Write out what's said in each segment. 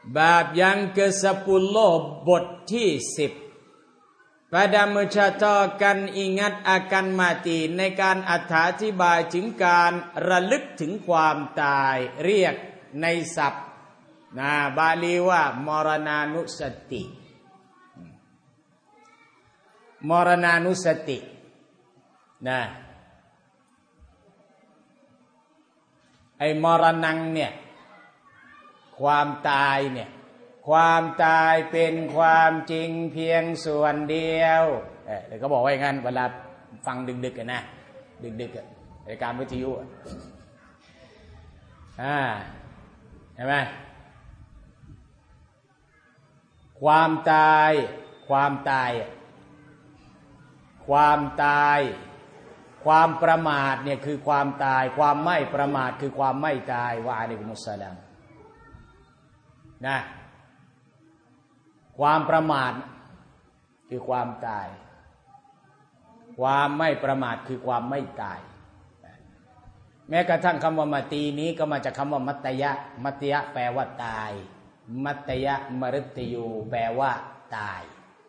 Bab yang ke-10 botที่10 Pada menceritakan ingat akan mati ในการอธิบายถึงการระลึกถึงความตายเรียกในศัพท์บาลีว่ามรณานุสติมรณานุสติไอ้มรณังเนี่ยความตายเนี่ยความตายเป็นความจริงเพียงส่วนเดียวเดี๋ยวก็บอกว่าอย่างนั้นเวลาฟังดึกๆกันนะดึกๆรายการวิทยุเห็นไหมความตายความประมาทเนี่ยคือความตายความไม่ประมาทคือความไม่ตายวะอะลัยกุมุสสลามความประมาทคือความตายความไม่ประมาทคือความไม่ตายแม้กระทั่งคำว่ามาตีนี้ก็มาจากคำว่ามัตยะแปลว่าตายมัตยะมฤตยูแปลว่าตาย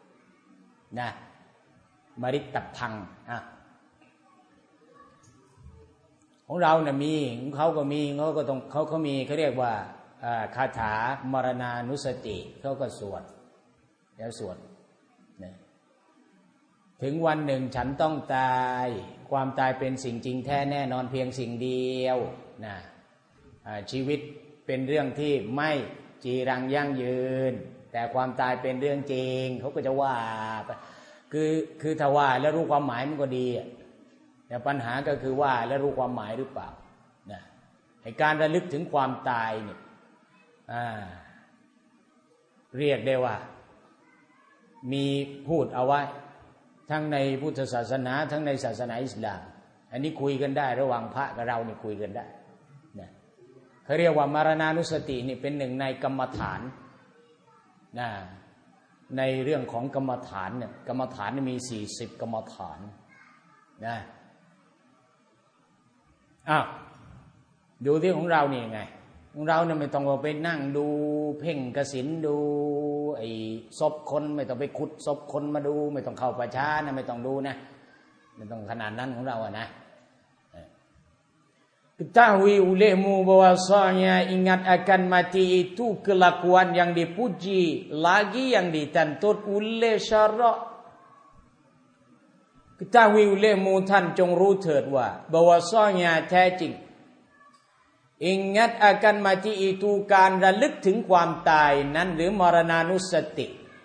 มฤตพังของเราเนี่ยมีของเขาก็มีเขามีเขาเรียกว่าคาถามรณานุสติเขาก็สวดแล้วสวดถึงวันหนึ่งฉันต้องตายความตายเป็นสิ่งจริงแท้แน่นอนเพียงสิ่งเดียวชีวิตเป็นเรื่องที่ไม่จีรังยั่งยืนแต่ความตายเป็นเรื่องจริงเขาก็จะว่าคือถ้าว่าแล้วรู้ความหมายมันก็ดีแต่ปัญหาก็คือว่าแล้วรู้ความหมายหรือเปล่าให้การระลึกถึงความตายเนี่ยเรียกได้ว่ามีพูดเอาไว้ทั้งในพุทธศาสนาทั้งในศาสนาอิสลามอันนี้คุยกันได้ระหว่างพระกับเราเนี่ยคุยกันได้เขาเรียกว่ามรณานุสตินี่เป็นหนึ่งในกรรมฐานในเรื่องของกรรมฐานเนี่ยกรรมฐานมี40กรรมฐานดูที่ของเรานี่ยังไงของเราเนี่ยไม่ต้องไปนั่งดูเพ่งกสิณดูไอ้ศพคนไม่ต้องไปขุดศพคนมาดูไม่ต้องเข้าป่าช้านะไม่ต้องดูนะไม่ต้องขนาดนั้นของเรานะketahui olehmu bahwasanya ingat akan mati itu kelakuan yang dipuji lagi yang dituntut oleh syarak ketahui olehmu ท่านจงรู้เถิดว่า bahwasanya แท้จริงingat akan mati itu การระลึกถึงความตายนั้นหรือมรณานุสติ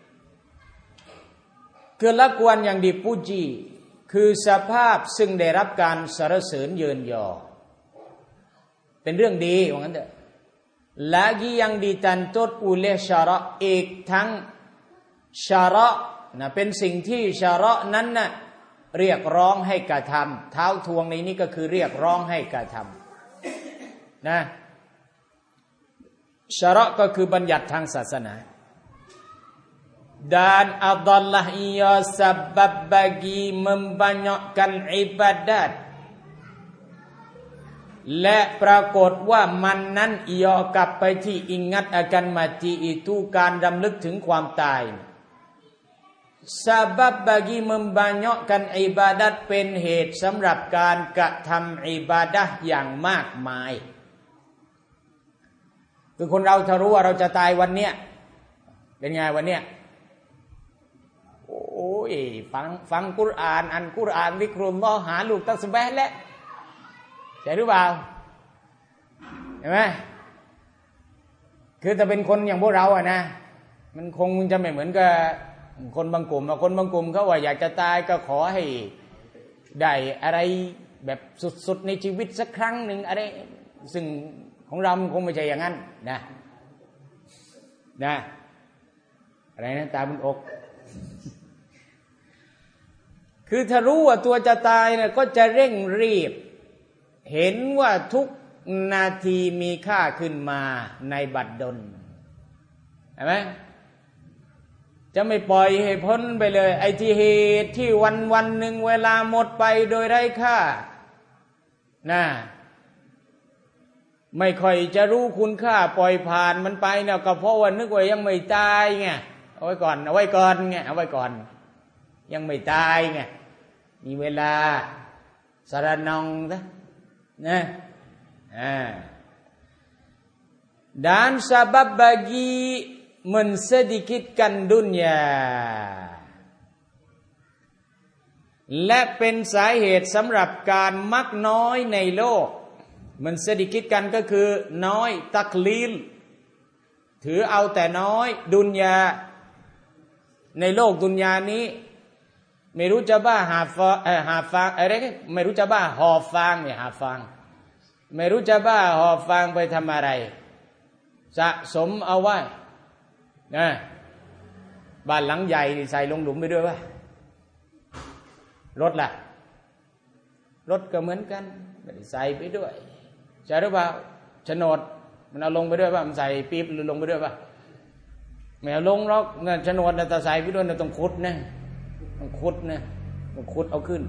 kelakuan yang dipuji คือสภาพซึ่งได้รับการสรรเสริญเยินยอเป็นเรื่องดีว่างั้นเถอะ lagi yang dituntut oleh syarak อีกทั้งชาระเป็นสิ่งที่ชาระนั้นเรียกร้องให้กระทำเท้าทวงในนี้ก็คือเรียกร้องให้กระทำชาระก็คือบัญญัติทางศาสนา dan adalah ia sebab bagi membanyakkan ibadat และปรากฏว่ามันนั้นย่อกลับไปที่อิงงัดอาการมาติituการรำลึกถึงความตายsebab bagi membanyakkan ibadat เป็นเหตุสำหรับการกระทำอิบาดะห์อย่างมากมายคือคนเราถ้ารู้ว่าเราจะตายวันเนี้ยเป็นไงวันเนี้ยโอ้ยฟังกุรอานอ่านกุรอานซิกรุลลอฮ์หาลูกตัสบีฮ์แล้วใช่หรือเปล่าเห็นไหมคือถ้าเป็นคนอย่างพวกเรานะมันคงจะไม่เหมือนกับคนบางกลุ่มคนบางกลุ่มเขาว่าอยากจะตายก็ขอให้ได้อะไรแบบสุดๆในชีวิตสักครั้งหนึ่งอะไรซึ่งของเราคงไม่ใช่อย่างนั้นนะอะไรนะตาบนอกคือถ้ารู้ว่าตัวจะตายเนี่ยก็จะเร่งรีบเห็นว่าทุกนาทีมีค่าขึ้นมาในบัดดลเห็นไหมจะไม่ปล่อยให้พ้นไปเลยไอ้ที่เหตุที่วันหนึ่งเวลาหมดไปโดยไร้ค่าไม่ค่อยจะรู้คุณค่าปล่อยผ่านมันไปเนี่ยก็เพราะว่านึกว่ายังไม่ตายไงเอาไว้ก่อนไงเอาไว้ก่อนยังไม่ตายไงมีเวลาสารนองนะdan sebab bagi mensedikitkan dunia และเป็นสาเหตุสำหรับการมักน้อยในโลกมันเสดิกิดกันก็คือน้อยตักลีลถือเอาแต่น้อยดุนยาในโลกดุนยานี้ไม่รู้จะบ้าหาฟางอะไรไม่รู้จะบ้าหอบฟางเนี่ยหาฟางไม่รู้จะบ้าหอบฟางไปทำอะไรสะสมเอาไว้นะบ้านหลังใหญ่ใส่ลงหลุมไปด้วยวะรถล่ะรถก็เหมือนกันไม่ได้ใส่ไปด้วยใช่หรือเปล่าโฉนดมันเอาลงไปด้วยป่ะมันใส่ปี๊บลงไปด้วยป่ะไม่เอาลงหรอกนั่นโฉนดแต่ใส่ไปด้วยต้องขุดนะต้องขุดนะต้องขุดเอาขึ้น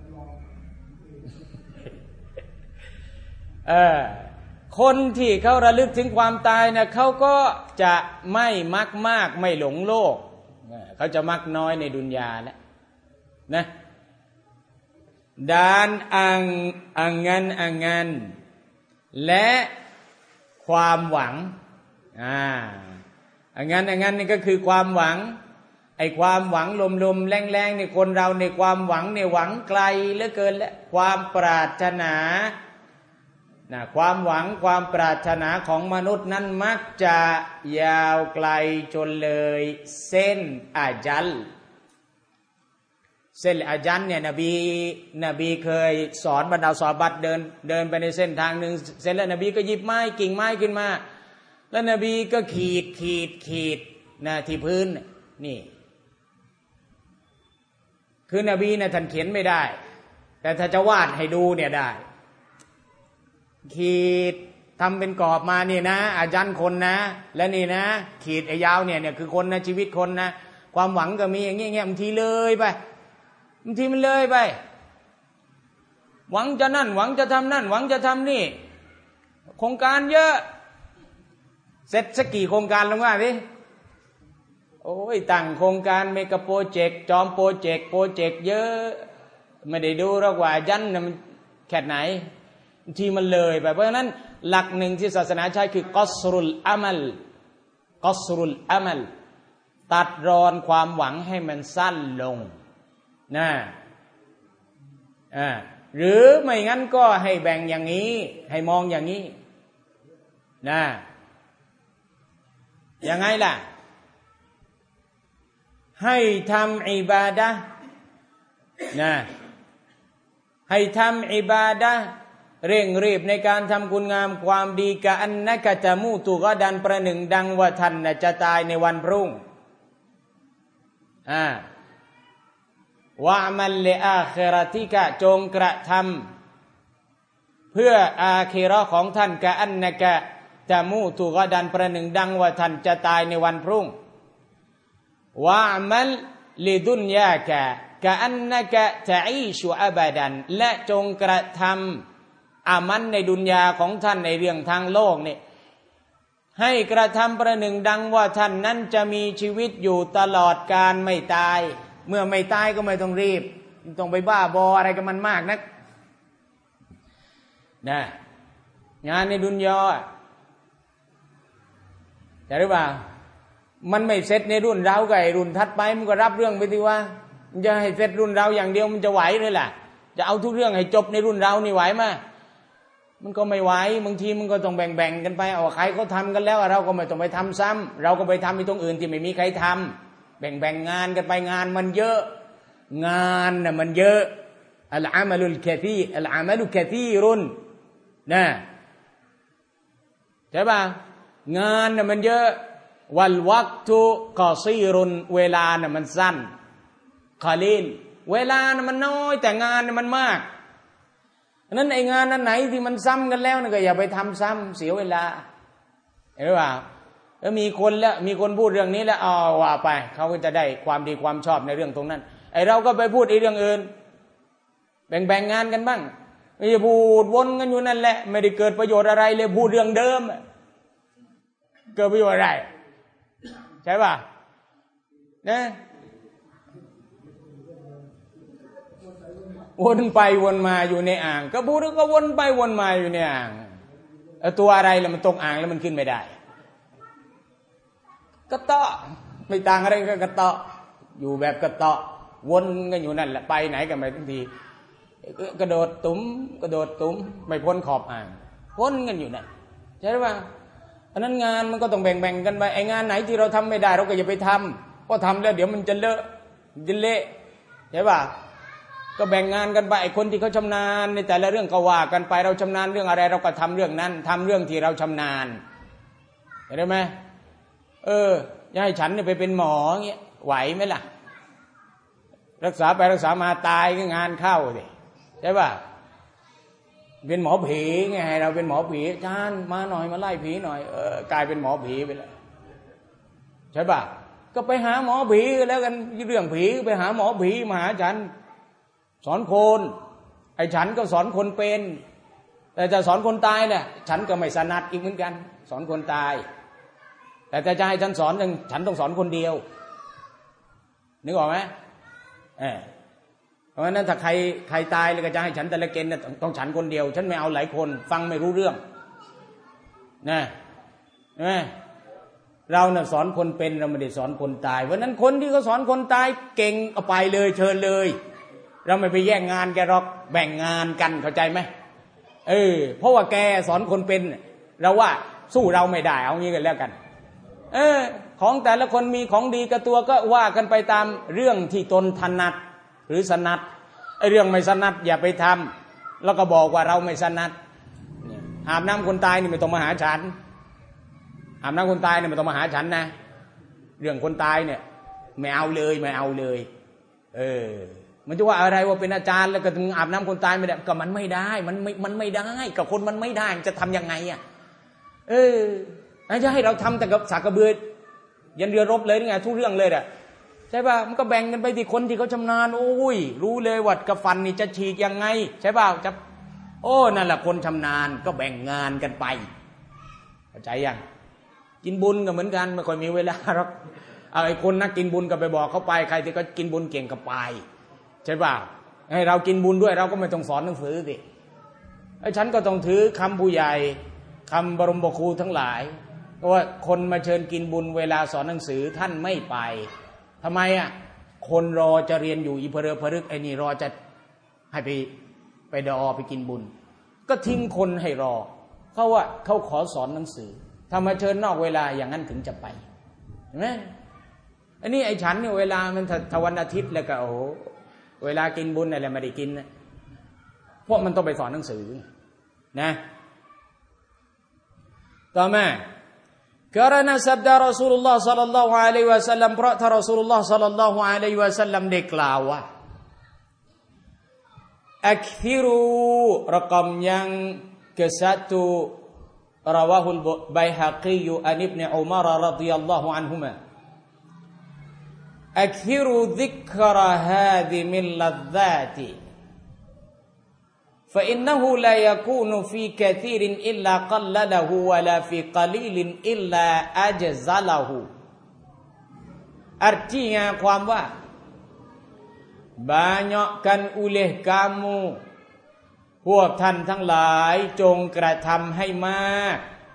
คนที่เขาระลึกถึงความตายนะเขาก็จะไม่มักมากไม่หลงโลกเขาจะมักน้อยในดุนยาแล้วนะ dan angan-angan และความหวังangan-angan นี่ก็คือความหวังไอ้ความหวังลมๆแรงๆในคนเราในความหวังเนี่ยหวังไกลเหลือเกินและความปรารถนาความหวังความปรารถนาของมนุษย์นั้นมักจะยาวไกลจนเลยเส้นอาจัลเนี่ยนบีเคยสอนบรรดาซอฮาบะห์เดินไปในเส้นทางหนึ่งเสร็จแล้วนบีก็หยิบกิ่งไม้ขึ้นมาแล้วนบีก็ขีดนะที่พื้นนี่คือนบีท่านเขียนไม่ได้แต่ถ้าจะวาดให้ดูเนี่ยได้ขีดทำเป็นกรอบมานี่นะอาจารย์คนนะและนี่นะขีดไอ้ยาวเนี่ยคือคนนะชีวิตคนนะความหวังก็มีอย่างเงี้ยบางทีเลยไปบางทีมันเลยไปหวังจะนั่นหวังจะทำนั่นหวังจะทำนี่โครงการเยอะเสร็จสักกี่โครงการลงว่าดิโอ้ยตั้งโครงการเมกะโปรเจกต์จอมโปรเจกต์เยอะไม่ได้ดูหรอกว่ายันน่ะมันแค่ไหนที่มันเลยไปเพราะฉะนั้นหลักหนึ่งที่ศาสนาใช้คือกอสรุลอามัลตัดรอนความหวังให้มันสั้นลงนะหรือไม่งั้นก็ให้แบ่งอย่างนี้ให้มองอย่างนี้นะยังไงล่ะให้ทำอิบาดะห์นะให้ทำอิบาดะห์เร่งรีบในการทำคุณงามความดีกะอันนะกะจะมูตุกะดันประหนึ่งดังว่าท่านจะตายในวันพรุ่งวะมัลลิอาคิเราะติกะจงกระทำเพื่ออาคิเราะห์ของท่านกะอันนะกะจะมูตุกะดันประหนึ่งดังว่าท่านจะตายในวันพรุ่งวะมัลลิดุนยากะกะอันนะกะตะอีชุอะบะดันและจงกระทำอามันในดุนยาของท่านในเรื่องทางโลกนี่ให้กระทำประหนึ่งดังว่าท่านนั้นจะมีชีวิตอยู่ตลอดกาลไม่ตายเมื่อไม่ตายก็ไม่ต้องรีบต้องไปบ้าบออะไรกับมันมากนักนะงานในดุนยาแต่หรือเปล่ามันไม่เสร็จในรุ่นเรากับไอ้รุ่นถัดไปมันก็รับเรื่องไปทีว่ามันจะให้เสร็จรุ่นเราอย่างเดียวมันจะไหวเลยล่ะจะเอาทุกเรื่องให้จบในรุ่นเรานี่ไหวมั้ยมันก็ไม่ไหวบางทีมันก็ต้องแบ่งๆกันไปเอาใครเขาทำกันแล้วเราก็ไม่ต้องไปทำซ้ำเราก็ไปทำในตรงอื่นที่ไม่มีใครทำแบ่งงานกันไปงานมันเยอะงานน่ะมันเยอะอัลอามัลุลกะซีอัลอามัลุกะซีรุนนะใช่ป่ะงานน่ะมันเยอะวัลวักตุกอซีรุนเวลาน่ะมันสั้นคอลีลเวลาน่ะมันน้อยแต่งานน่ะมันมากนั้นไอ้งานนั้นไหนที่มันซ้ำกันแล้วก็อย่าไปทำซ้ำเสียเวลาเห็นป่ะแล้วมีคนพูดเรื่องนี้แล้วว่าไปเขาก็จะได้ความดีความชอบในเรื่องตรงนั้นไอ้เราก็ไปพูดอีกเรื่องอื่นแบ่งงานกันบ้างไม่ได้พูดวนกันอยู่นั่นแหละไม่ได้เกิดประโยชน์อะไรเลยพูดเรื่องเดิมเกิดประโยชน์อะไรใช่ป่ะนะวนไปวนมาอยู่ในอ่างก็พูดแล้วก็วนไปวนมาอยู่ในอ่างตัวอะไรแล้วมันตกอ่างแล้วมันขึ้นไม่ได้กระเตาะไม่ต่างอะไรกับกระเตาะอยู่แบบกระเตาะวนกันอยู่นั่นแหละไปไหนกันไปทุกทีกระโดดตุ้มกระโดดตุ้มไม่พ้นขอบอ่างวนกันอยู่นั่นใช่ป่ะอันนั้นงานมันก็ต้องแบ่งๆกันไปไอ้งานไหนที่เราทำไม่ได้เราก็อย่าไปทำเพราะทำแล้วเดี๋ยวมันจะเลอะจะเละใช่ป่ะก็แบ่งงานกันไปไอ้คนที่เขาชำนาญในแต่ละเรื่องก็ว่ากันไปเราชำนาญเรื่องอะไรเราก็ทำเรื่องนั้นทำเรื่องที่เราชำนาญเห็นไหมอย่าให้ฉันเนี่ยไปเป็นหมอเงี้ยไหวไหมล่ะรักษาไปรักษามาตายก็งานเข้าสิใช่ป่ะเป็นหมอผีไงเราเป็นหมอผีอาจารย์มาหน่อยมาไล่ผีหน่อยกลายเป็นหมอผีไปแล้วใช่ป่ะก็ไปหาหมอผีแล้วกันเรื่องผีไปหาหมอผีมาหาฉันสอนคนไอ้ฉันก็สอนคนเป็นแต่จะสอนคนตายเนี่ยฉันก็ไม่สนัดอีกเหมือนกันสอนคนตายแต่จะให้ฉันสอนฉันต้องสอนคนเดียวนึกออกไหมเพราะฉะนั้นถ้าใครตายแล้วก็จะให้ฉันแต่ละเกณฑ์เนี่ยต้องฉันคนเดียวฉันไม่เอาหลายคนฟังไม่รู้เรื่องนะเราเนี่ยสอนคนเป็นเราไม่ได้สอนคนตายเพราะนั้นคนที่เขาสอนคนตายเก่งเอาไปเลยเชิญเลยเราไม่ไปแย่งงานแกหรอกแบ่งงานกันเข้าใจไหมเพราะว่าแกสอนคนเป็นเราว่าสู้เราไม่ได้เอางี้กันแล้วกันของแต่ละคนมีของดีกับตัวก็ว่ากันไปตามเรื่องที่ตนถนัดหรือสนัดเรื่องไม่สนัดอย่าไปทำแล้วก็บอกว่าเราไม่สนัดอาบน้ำคนตายนี่ไม่ต้องมาหาฉันอาบน้ำคนตายเนี่ยไม่ต้องมาหาฉันนะเรื่องคนตายเนี่ยไม่เอาเลยไม่เอาเลยมันจะว่าอะไรว่าเป็นอาจารย์แล้วก็ถึงอาบน้ำคนตายไม่ได้ก็มันไม่ได้มันไม่ได้กับคนมันไม่ได้จะทำยังไงจะให้เราทำแต่กับสากกระเบือยันเรือรบเลยนี่ไงทุกเรื่องเลยอ่ะใช่ป่ะมันก็แบ่งกันไปที่คนที่เขาชำนาญโอ้ยรู้เลยวัดกระฟันนี่จะฉีกยังไงใช่ป่ะจะนั่นแหละคนชำนาญก็แบ่งงานกันไปเข้าใจยังกินบุญก็เหมือนกันไม่ค่อยมีเวลาหรอกไอ้คนนักกินบุญก็ไปบอกเขาไปใครที่เขากินบุญเก่งก็ไปใช่ป่ะให้เรากินบุญด้วยเราก็ไม่ต้องสอนหนังสือสิไอ้ฉันก็ต้องถือคำผู้ใหญ่คำบรมครูทั้งหลายเพราะว่าคนมาเชิญกินบุญเวลาสอนหนังสือท่านไม่ไปทำไมคนรอจะเรียนอยู่อีเพเรพรึกไอ้นี่รอจะให้ไปดอไปกินบุญก็ทิ้งคนให้รอเขาว่าเขาขอสอนหนังสือถ้ามาเชิญนอกเวลาอย่างนั้นถึงจะไปเห็นไหมอันนี้ไอ้ฉันเนี่ยเวลามันทวันอาทิตย์แล้วก็โอ้โหเวลากินบุญอะไรไม่ได้กินนะเพราะมันต้องไปสอนหนังสือนะต่อมาkarena sabda Rasulullah sallallahu alaihi wasallam เพราะท่านรอซูลุลลอฮ์ sallallahu alaihi wasallam ได้กล่าวว่าอักซิรูรกมyang ke-1 rawahul Baihaqi an Ibn Umar radhiyallahu anhuma akthiru dhikra hadhimil ladzati فإنه لا يكون في كثير إلا قلله ولا في قليل إلا أجزله artinya ความว่า banyakkan oleh kamu พวกท่านทั้งหลายจงกระทำให้มาก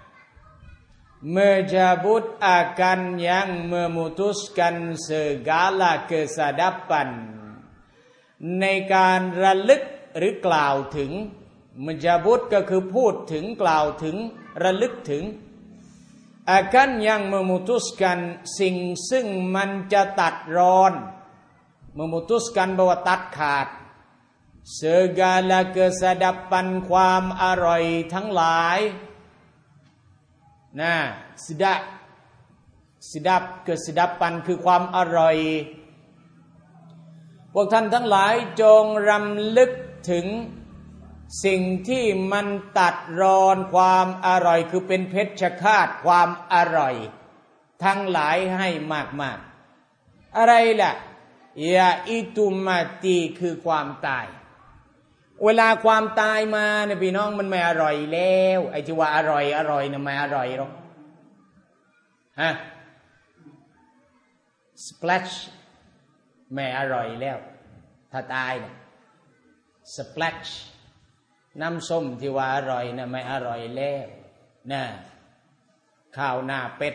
menjabut akan yang memutuskan segala kesadapan ในการระลึกหรือกล่าวถึงมุจาบุตก็คือพูดถึงกล่าวถึงระลึกถึงอาการยังเมมุตุสกันสิ่งซึ่งมันจะตัดรอนเมมุตุสกันแปลว่าตัดขาด segala kesadapan ความอร่อยทั้งหลายนะsedap kesedapan คือความอร่อยพวกท่านทั้งหลายจงรำลึกถึงสิ่งที่มันตัดรอนความอร่อยคือเป็นเพชฌฆาตความอร่อยทั้งหลายให้มากๆอะไรล่ะยาอิตุมาตีคือความตายเวลาความตายมาเนี่ยพี่น้องมันไม่อร่อยแล้วไอ้ที่ว่าอร่อยเนี่ยไม่อร่อยหรอกฮะsplash ไม่อร่อยแล้วถ้าตายเนี่ย splash น้ำส้มที่ว่าอร่อยเนี่ยไม่อร่อยแล้วนะข้าวหน้าเป็ด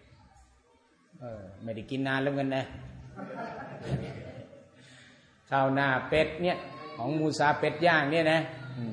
ไม่ได้กินนานแล้วกันนะข้าวหน้าเป็ดเนี่ยของมูซาเป็ดย่างเนี่ยนะ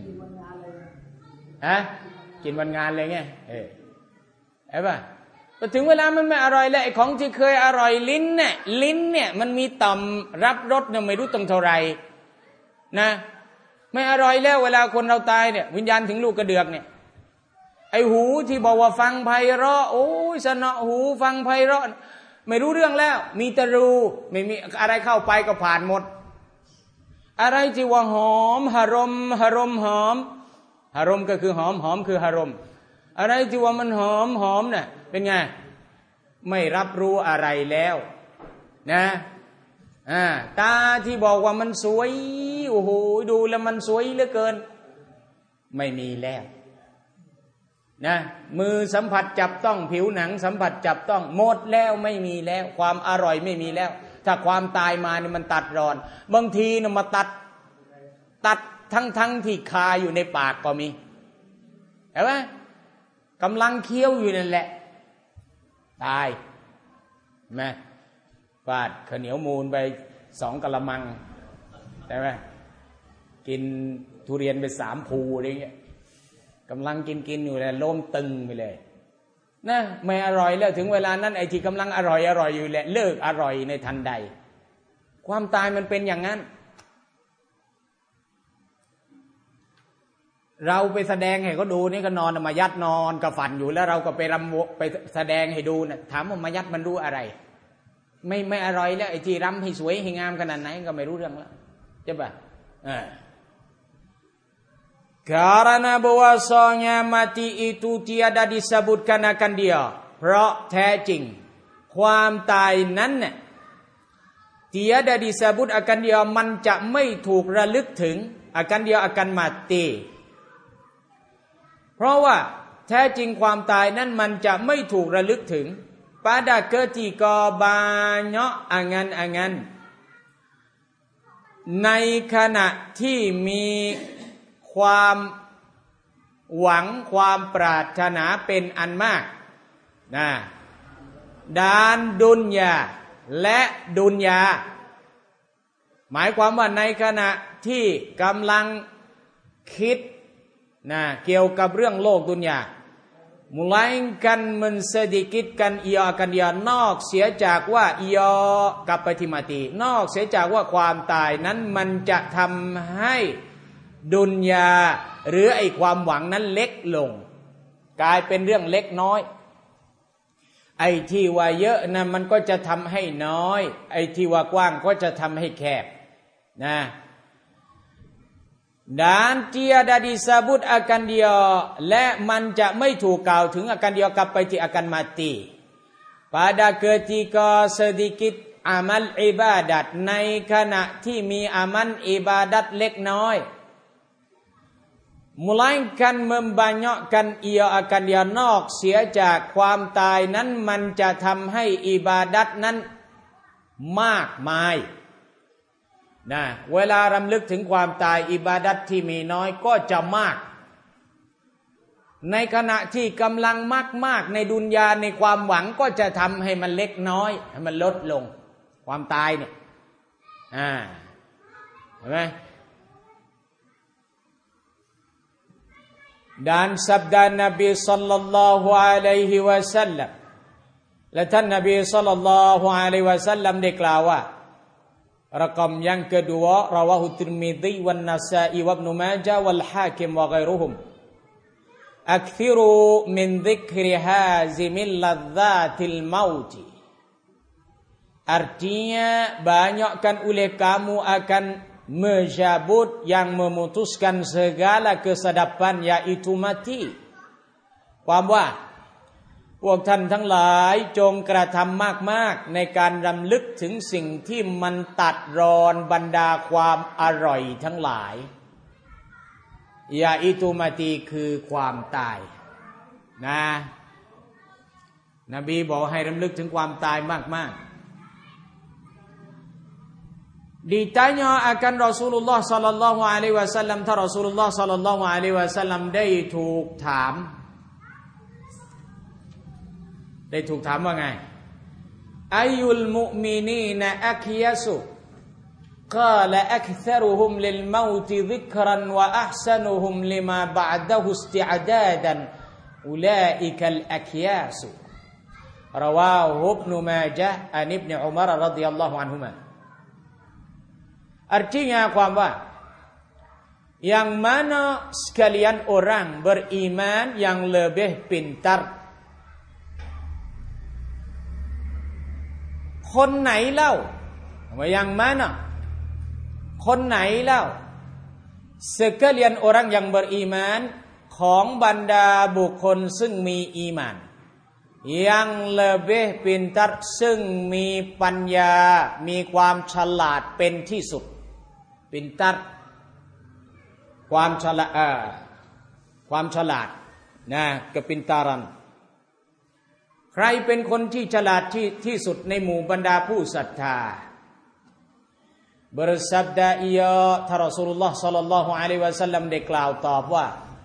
ฮะกินวันงานเลยไงไอ้ป่ะพอถึงเวลามันไม่อร่อยแล้วไอ้ของที่เคยอร่อยลิ้นเนี่ยมันมีต่อมรับรสเนี่ยไม่รู้ตั้งเท่าไหร่นะไม่อร่อยแล้วเวลาคนเราตายเนี่ยวิญญาณถึงลูกกระเดือกเนี่ยไอ้หูที่บอกว่าฟังไพเราะโอ้ยสนอหูฟังไพเราะไม่รู้เรื่องแล้วมีแต่รูไม่มีอะไรเข้าไปก็ผ่านหมดอะไรที่ว่าหอมหารมหารมก็คือหอมคือหารมอะไรที่ว่ามันหอมน่ะเป็นไงไม่รับรู้อะไรแล้วนะตาที่บอกว่ามันสวยโอ้โหดูแล้วมันสวยเหลือเกินไม่มีแล้วนะมือสัมผัสจับต้องผิวหนังสัมผัสจับต้องหมดแล้วไม่มีแล้วความอร่อยไม่มีแล้วถ้าความตายมานี่มันตัดรอนบางทีน่ะมาตัดทั้งที่คาอยู่ในปากก็มีเห็นไหมกำลังเคี้ยวอยู่นั่นแหละตายไหมฟาดข้าวเหนียวมูลไป2 กะละมังใช่ไหมกินทุเรียนไป3 ภูอะไรเงี้ยกำลังกินอยู่เลยล้มตึงไปเลยนะไม่อร่อยแล้วถึงเวลานั้นไอ้ที่กำลังอร่อยอยู่แหละเลิกอร่อยในทันใดความตายมันเป็นอย่างนั้นเราไปแสดงให้เขาดูนี่ก็นอนมายัดนอนกับฝันอยู่แล้วเราก็ไปรำไปแสดงให้ดูนะถามว่ามายัดมันรู้อะไรไม่อร่อยแล้วไอ้ที่รำให้สวยให้งามขนาดไหนก็ไม่รู้เรื่องแล้วใช่ปะkarena bahwasanya mati itu tiada disebutkan akan dia เพราะแท้จริงความตายนั้นเนี่ย tiada disebut akan dia มันจะไม่ถูกระลึกถึง akan dia akan mati เพราะว่าแท้จริงความตายนั้นมันจะไม่ถูกระลึกถึง pada ketika banyak angan-angan ในขณะที่มีความหวังความปรารถนาเป็นอันมากนะด้านดุนยาและดุนยาหมายความว่าในขณะที่กำลังคิดนะเกี่ยวกับเรื่องโลกดุนยาmelainkan mensedikitkan ia akan dia นอกเสียจากว่าia กับปฏิมาตินอกเสียจากว่าความตายนั้นมันจะทำให้ดุนยาหรือไอ้ความหวังนั้นเล็กลงกลายเป็นเรื่องเล็กน้อยไอ้ที่ว่าเยอะนะมันก็จะทำให้น้อยไอ้ที่ว่ากว้างก็จะทำให้แคบนะ dan tiada disebut akan dia และมันจะไม่ถูกกล่าวถึง akan dia กลับไปที่ akan mati pada ketika sedikit amal ibadat ในขณะที่มีอามันอิบาดัตเล็กน้อยmelainkan membanyakkan ia akan dia นอกเสียจากความตายนั้นมันจะทำให้อิบาดัตนั้นมากมายนะเวลารำลึกถึงความตายอิบาดัตที่มีน้อยก็จะมากในขณะที่กำลังมากในดุนยาในความหวังก็จะทำให้มันเล็กน้อยให้มันลดลงความตายเนี่ยเห็นไหมdan sabda Nabi sallallahu alaihi wasallam และท่านนบี sallallahu alaihi wasallam ได้กล่าวว่าrakam yang kedua rawahu Tirmidzi wan Nasa'i wa Ibnu Majah wal Hakim wa ghairuhum akthiru min dzikri hazimil ladzatil maut artinya banyakkan oleh kamu akan menyebut yang memutuskan segala kesedapan yaitu mati ความว่าพวกท่านทั้งหลายจงกระทำมากๆในการรำลึกถึงสิ่งที่มันตัดรอนบรรดาความอร่อยทั้งหลายยาอิตุมาตีคือความตายนะนบีบอกให้รำลึกถึงความตายมากๆditanya akan Rasulullah sallallahu alaihi wasallam ถ้ารอซูลุลลอฮ์ sallallahu alaihi wasallam ได้ถูกถามว่าไงอายุลมุมินีนอัคยาสุقال أكثرهم للموت ذكرا وأحسنهم لما بعده استعدادا أولئك الأكياس رواه ابن ماجه عن ابن عمر رضي الله عنهما artinyaความว่า yang mana sekalian orang beriman yang lebih pintar คนไหนเล่าว่า yang manaคนไหนเล่า sekalian orang yang beriman ของบรรดาบุคคลซึ่งมีอีหม่าน yang lebih pintar ซึ่งมีปัญญามีความฉลาดเป็นที่สุด pintar ความฉลาดนะ kepintaran ใครเป็นคนที่ฉลาดที่สุดในหมู่บรรดาผู้ศรัทธาbersabda ia ท่านรอซูลุลลอฮ์ sallallahu alaihi wasallam ได้กล่าวตอบว่า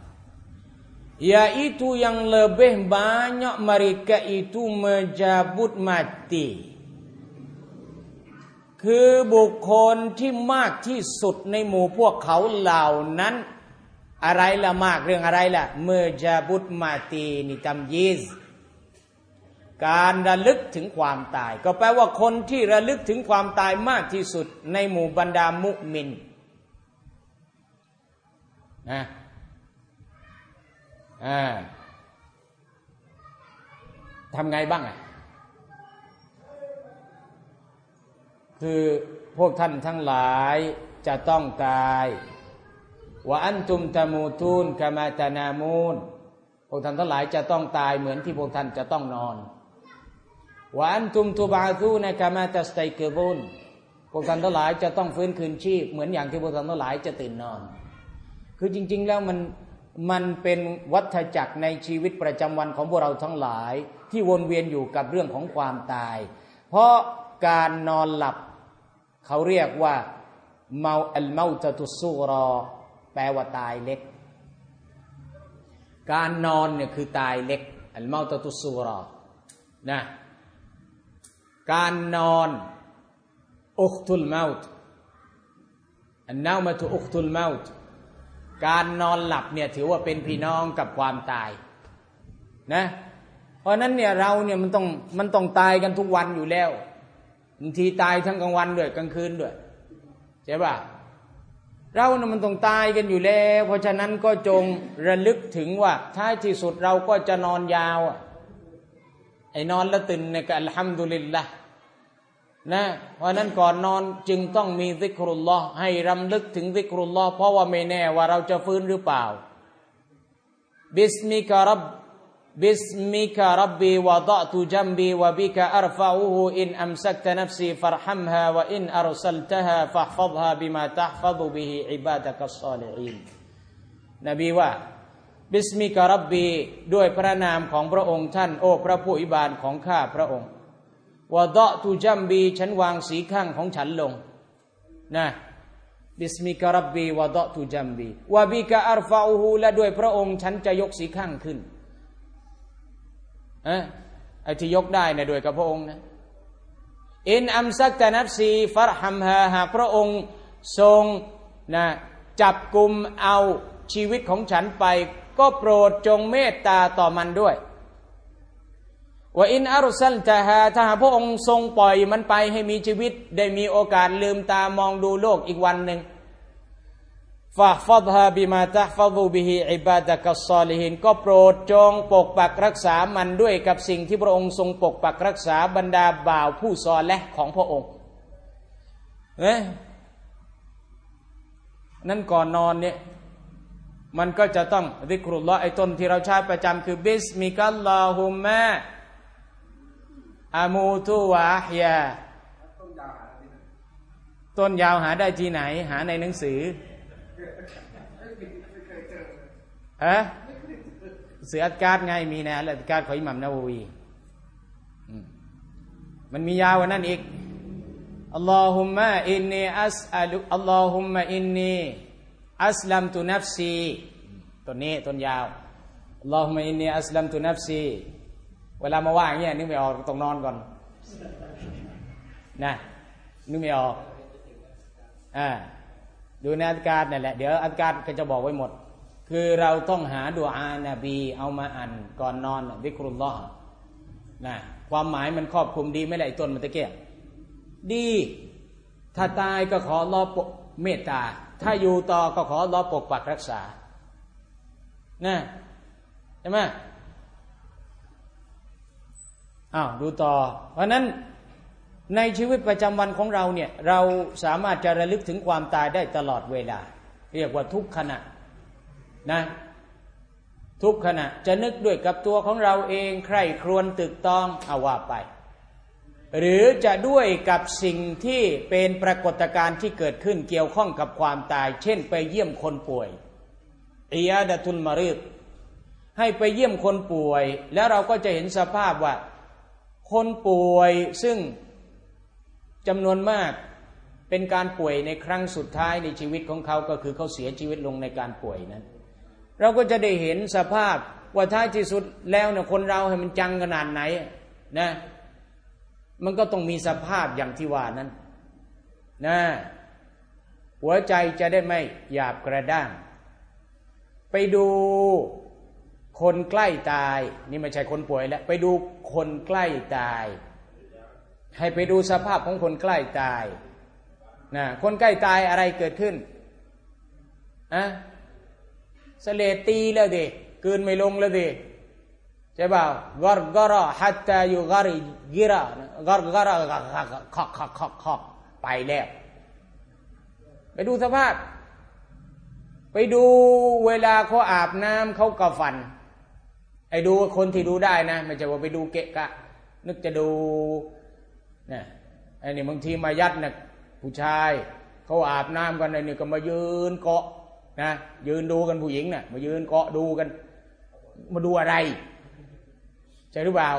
yaitu yang lebih banyak mereka itu menjabut mati คือบุคคลที่มากที่สุดในหมู่พวกเขาเหล่านั้นอะไรล่ะมากเรื่องอะไรล่ะ menjabut mati นี่ตัมยีซการระลึกถึงความตายก็แปลว่าคนที่ระลึกถึงความตายมากที่สุดในหมู่บรรดามุมินนะทำไงบ้างคือพวกท่านทั้งหลายจะต้องตายว่าอันตุมตะมูตูนกะมาตะนามูนพวกท่านทั้งหลายจะต้องตายเหมือนที่พวกท่านจะต้องนอนว่าอันตุมตุบะซูนะกะมาตัสตัยกิซุนพวกท่านทั้งหลายจะต้องฟื้นคืนชีพเหมือนอย่างที่พวกท่านทั้งหลายจะตื่นนอนคือจริงๆแล้วมันเป็นวัฏจักรในชีวิตประจำวันของพวกเราทั้งหลายที่วนเวียนอยู่กับเรื่องของความตายเพราะการนอนหลับเขาเรียกว่าเมาอัลเมาตะตุสซูรอแปลว่าตายเล็กการนอนเนี่ยคือตายเล็กอัลเมาตะตุสซูรอนะการนอนอุคตุลเมาต์อันเนามาตุอุคตุลเมาต์การนอนหลับเนี่ยถือว่าเป็นพี่น้องกับความตายนะเพราะนั้นเนี่ยเราเนี่ยมันต้องตายกันทุกวันอยู่แล้วบางทีตายทั้งกลางวันด้วยกลางคืนด้วยใช่ป่ะเราเนี่ยมันต้องตายกันอยู่แล้วเพราะฉะนั้นก็จงระลึกถึงว่าท้ายที่สุดเราก็จะนอนยาวไอ้นอนแล้วตื่นเนี่ยก็อัลฮัมดุลิลละห์นะเพราะนั้นก่อนนอนจึงต้องมีซิกรุลลอฮ์ให้รำลึกถึงซิกรุลลอฮ์เพราะว่าไม่แน่ว่าเราจะฟื้นหรือเปล่าบิสมิกะรับบีวะฎอตุจัมบีวะบิกะอัรฟะอูฮูอินอัมซักตะนัฟซีฟัรฮัมฮาวะอินอัรซัลตะฮาฟัฮฟัฎฮาบิมาตัฮฟัฎบิฮิอิบาดะกัศศอลิฮีนนบีว่าบิสมิกะรับบีด้วยพระนามของพระองค์ท่านโอ้พระผู้อภิบาลของข้าพระองค์วะฎอตุจัมบีฉันวางสีข้างของฉันลงนะบิสมิกะรับบีวะฎอตุจัมบีวะบิกะอัรฟะอูฮูและด้วยพระองค์ฉันจะยกสีข้างขึ้นไอ้ที่ยกได้เนี่ยโดยกับพระองค์นะอินอัมซักตะนัฟซีฟัรฮัมฮาหากพระองค์ทรงนะจับกุมเอาชีวิตของฉันไปก็โปรดจงเมตตาต่อมันด้วยว่าอินอัรซัลตะฮาถ้าพระองค์ทรงปล่อยมันไปให้มีชีวิตได้มีโอกาสลืมตามองดูโลกอีกวันหนึ่งฟะฟัฎฮาบิมาตัฮฟัฎุบิฮิอิบาดะกัศศอลิฮีนก็โปรดจงปกปักรักษามันด้วยกับสิ่งที่พระองค์ทรงปกปักรักษาบรรดาบ่าวผู้ซอลิห์ของพระองค์นั่นก่อนนอนเนี่ยมันก็จะต้องซิกรุลลอฮ์ไอ้ต้นที่เราใช้ประจำคือบิสมิกัลลอฮุมมะอามูตุวะอัฮยาต้นยาวหาได้ที่ไหนหาในหนังสือเสืออัดการ์ดไงมีนะอัดการ์ดของอิหม่ามนาวัวีมันมียาวกว่านั้นอีกอัลลอฮุมมะอินนีอัสอัลุอัลลอฮุมมะอินนีอัสลัมตุนัฟซีต้นนี้ต้นยาวอัลลอฮุมมะอินนีอัสลัมตุนัฟซีเวลามาว่าอย่างเงี้ยนึกไม่ออกต้องนอนก่อนนะนึกไม่ออกดูในอัดการ์ดนั่นแหละเดี๋ยวอัดการ์ดก็จะบอกไว้หมดคือเราต้องหาดุอานะบีเอามาอ่านก่อนนอนซิกรุลลอฮ์นะความหมายมันครอบคลุมดีไม่ละไอ้ต้นมันตะเกียบดีถ้าตายก็ขออัลเลาะห์เมตตาถ้าอยู่ต่อก็ขออัลเลาะห์ปกปักรักษานะใช่ไหมดูต่อเพราะนั้นในชีวิตประจำวันของเราเนี่ยเราสามารถจะระลึกถึงความตายได้ตลอดเวลาเรียกว่าทุกขณะนะทุกขณะจะนึกด้วยกับตัวของเราเองใคร่ครวญตึกตองเอาว่าไปหรือจะด้วยกับสิ่งที่เป็นปรากฏการณ์ที่เกิดขึ้นเกี่ยวข้องกับความตายเช่นไปเยี่ยมคนป่วยอิยาดะตุลมาริดให้ไปเยี่ยมคนป่วยแล้วเราก็จะเห็นสภาพว่าคนป่วยซึ่งจำนวนมากเป็นการป่วยในครั้งสุดท้ายในชีวิตของเขาก็คือเขาเสียชีวิตลงในการป่วยนั้นเราก็จะได้เห็นสภาพว่าท้ายที่สุดแล้วเนี่ยคนเราให้มันจังขนาดไหนนะมันก็ต้องมีสภาพอย่างที่ว่านั้นนะหัวใจจะได้ไม่หยาบกระด้างไปดูคนใกล้ตายนี่ไม่ใช่คนป่วยแล้วไปดูคนใกล้ตายให้ไปดูสภาพของคนใกล้ตายนะคนใกล้ตายอะไรเกิดขึ้นเสลดตีแล้วดิกืนไม่ลงแล้วดิใช่เปล่ากอรกรฮัตตายุกริกิระกอรกรขอกไปแล้วไปดูสภาพไปดูเวลาเขาอาบน้ำเขากระฟันไอ้ดูคนที่ดูได้นะไม่ใช่ว่าไปดูเกะกะนึกจะดูเนี่ยไอ้นี่บางทีมายัดนะผู้ชายเขาอาบน้ำกันไอ้นี่ก็มายืนเกาะนะยืนดูกันผู้หญิงน่ะมายืนเกาะดูกันมาดูอะไรใช่หรือเปล่า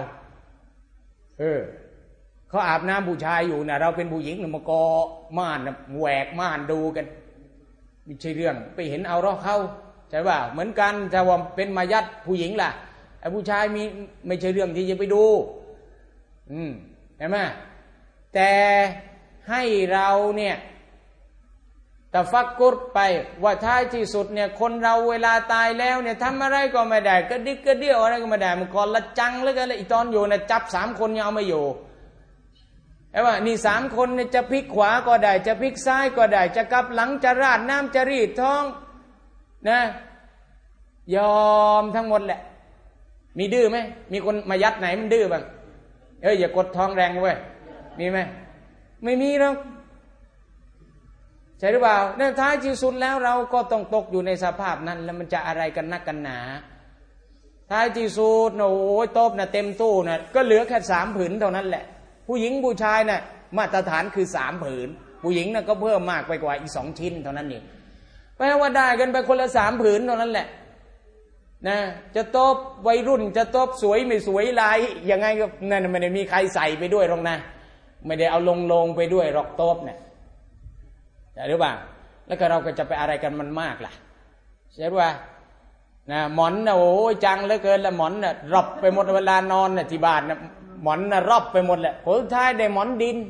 เขาอาบน้ำผู้ชายอยู่นะเราเป็นผู้หญิงมาเกาะม่านแหวกม่านดูกันไม่ใช่เรื่องไปเห็นเอาเราเข้าใช่เปล่าเหมือนกันแต่ว่าเป็นมายัดผู้หญิงล่ะไอ้ผู้ชายมีไม่ใช่เรื่องที่จะไปดูเห็นไหมแต่ให้เราเนี่ยตะฟักกุรไปว่าท้ายที่สุดเนี่ยคนเราเวลาตายแล้วเนี่ยทำอะไรก็ไม่ได้กระดิกกระเดี่ยวอะไรก็ไม่ได้มันก่อนละจังแล้วกันเลยอีตอนอยู่นะจับ3 คนยังเอาไม่อยู่ไอ้ว่านี่3 คนเนี่ยจะพลิกขวาก็ได้จะพลิกซ้ายก็ได้จะกลับหลังจะราดน้ำจะรีดท้องนะยอมทั้งหมดแหละมีดื้อไหมมีคนมายัดไหนมันดื้อบ้างอย่ากดท้องแรงเว้ยมีไหมไม่มีหรอกใช่หรือเปล่าในท้ายที่สุดแล้วเราก็ต้องตกอยู่ในสภาพนั้นแล้วมันจะอะไรกันนักกันหนาท้ายที่สุดโอ้ยโต๊ะน่ะเต็มตู้น่ะก็เหลือแค่3 ผืนเท่านั้นแหละผู้หญิงผู้ชายน่ะมาตรฐานคือ3 ผืนผู้หญิงน่ะก็เพิ่มมากไปกว่าอีก2 ชิ้นเท่านั้นเองแปลว่าได้กันไปคนละ3 ผืนเท่านั้นแหละนะจะโต๊ะวัยรุ่นจะโต๊ะสวยไม่สวยลายยังไงก็นั่นไม่ได้มีใครใส่ไปด้วยหรอกนะไม่ได้เอาลงไปด้วยหรอกโต๊ะเนี่ยหรือเปล่าแล้วก็เราก็จะไปอะไรกันมันมากล่ะใช่ป่ะนะหมอนนะโอ้ยจังเหลือเกินละหมอนน่ะรอบไปหมดเวลานอนน่ะที่บ้านน่ะหมอนน่ะรอบไปหมดแหละผลท้ายได้หมอนดิน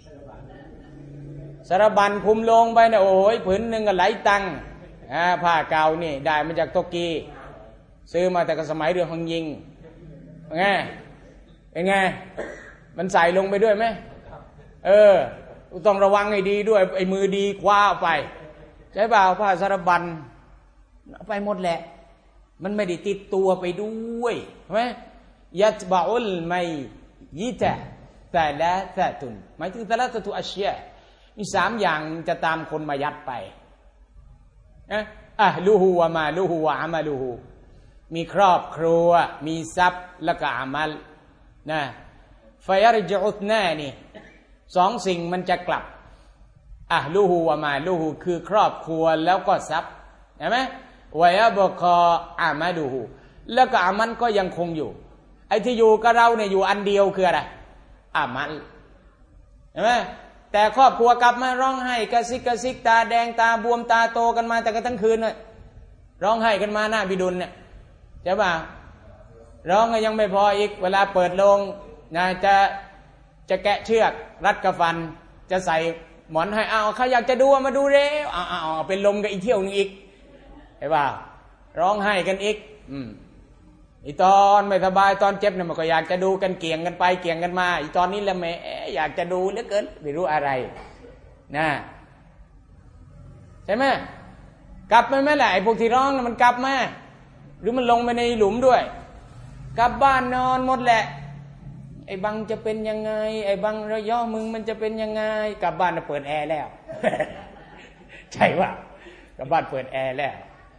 สารบัญคุมลงไปน่ะโอ้ยผืนนึงก็หลายตังค์ผ้าเก่านี่ได้มาจากโตกีซื้อมาแต่ก็สมัยเรือหงยิงไงเป็นไงมันใส่ลงไปด้วยไหมต้องระวังให้ดีด้วยไอ้มือดีคว้าไปใช่เปล่าผ้าสารบัญไปหมดแหละมันไม่ได้ติดตัวไปด้วยใช่ไหมยัตบะอุลไมยิตะแต่ละตะตุนหมายถึงแต่ละตะตุอัชยะมี3 อย่างจะตามคนมายัดไปลูฮูวะมาลูฮูวะอามาลูฮูมีครอบครัวมีทรัพย์และก็อามัลนะฟะยัรจิอุตนานี่2 สิ่งมันจะกลับลูฮูวะมาลูฮูคือครอบครัวแล้วก็ทรัพย์เห็นไหมวะยะบกออามาดูฮูแล้วก็อามันก็ยังคงอยู่ไอ้ที่อยู่กับเราเนี่ยอยู่อันเดียวคืออะไรอามันเห็นไหมแต่ครอบครัวกลับมาร้องไห้กระซิกตาแดงตาบวมตาโตกันมาแต่ก็ทั้งคืนเลยร้องไห้กันมาหน้าบิดุลเนี่ยใช่ป่ะร้องก็ยังไม่พออีกเวลาเปิดโรงนะจะแกะเชือกรัดกระฟันจะใส่หมอนให้เอาใครอยากจะดูมาดูเร็วเอาเป็นลมกันอีกเที่ยวนึงอีกใช่ป่ะร้องไห้กันอีกอีตอนไม่สบายตอนเจ็บเนี่ยมันก็อยากจะดูกันเกี่ยงกันไปเกี่ยงกันมาอีตอนนี้ละแม่อยากจะดูเหลือเกินไม่รู้อะไรนะใช่ไหมกลับไหมแหละไอ้พวกที่ร้องมันกลับไหมหรือมันลงไปในหลุมด้วยกลับบ้านนอนหมดแหละไอ้บังจะเป็นยังไงไอ้บังระย่อมึงมันจะเป็นยังไงกลับบ้านเปิดแอร์แล้ว ใช่ป่ะกลับบ้านเปิดแอร์แล้ว